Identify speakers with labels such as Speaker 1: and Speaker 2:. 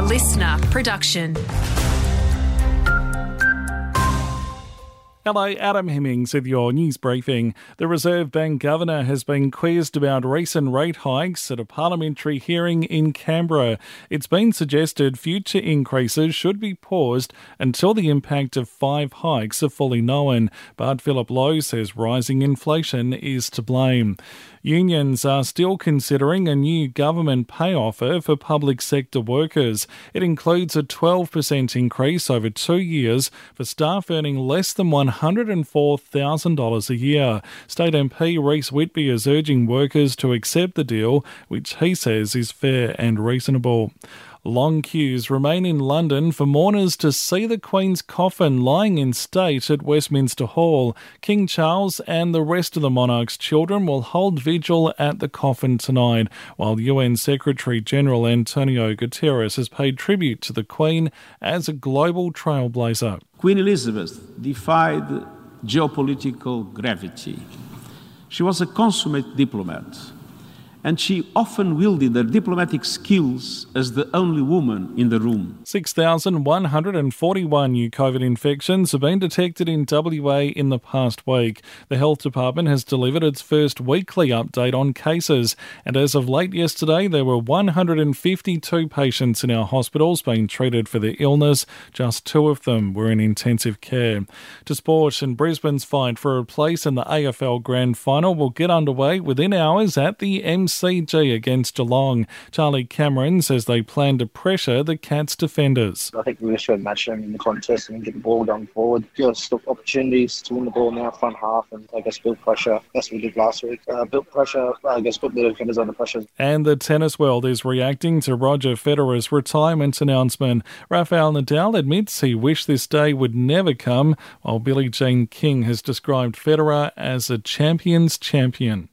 Speaker 1: listener production.
Speaker 2: Hello, Adam Hemmings with your news briefing. The Reserve Bank Governor has been quizzed about recent rate hikes at a parliamentary hearing in Canberra. It's been suggested future increases should be paused until the impact of 5 hikes are fully known, but Philip Lowe says rising inflation is to blame. Unions are still considering a new government pay offer for public sector workers. It includes a 12% increase over 2 years for staff earning less than $104,000 a year. State MP Reece Whitby is urging workers to accept the deal, which he says is fair and reasonable. Long queues remain in London for mourners to see the Queen's coffin lying in state at Westminster Hall. King Charles and the rest of the monarch's children will hold vigil at the coffin tonight, while UN Secretary-General Antonio Guterres has paid tribute to the Queen as a global trailblazer.
Speaker 3: Queen Elizabeth defied geopolitical gravity. She was a consummate diplomat, and she often wielded her diplomatic skills as the only woman in the room.
Speaker 2: 6,141 new COVID infections have been detected in WA in the past week. The Health Department has delivered its first weekly update on cases, and as of late yesterday, there were 152 patients in our hospitals being treated for their illness. Just 2 of them were in intensive care. To sport, and Brisbane's fight for a place in the AFL Grand Final will get underway within hours at the MCG against Geelong. Charlie Cameron says they plan to pressure the Cats defenders.
Speaker 4: I think we just should match them in the contest and get the ball going forward. Give us opportunities to win the ball now, front half, and I guess build pressure. That's what we did last week. Built pressure, I guess put the defenders under pressure.
Speaker 2: And the tennis world is reacting to Roger Federer's retirement announcement. Rafael Nadal admits he wished this day would never come, while Billie Jean King has described Federer as a champion's champion.